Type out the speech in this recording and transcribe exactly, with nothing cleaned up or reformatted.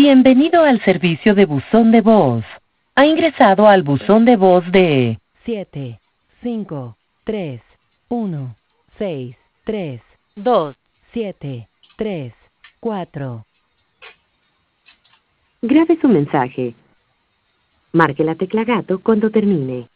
Bienvenido al servicio de buzón de voz. Ha ingresado al buzón de voz de siete, cinco, tres, uno, seis, tres, dos. siete, tres, cuatro. Grabe su mensaje. Marque la tecla gato cuando termine.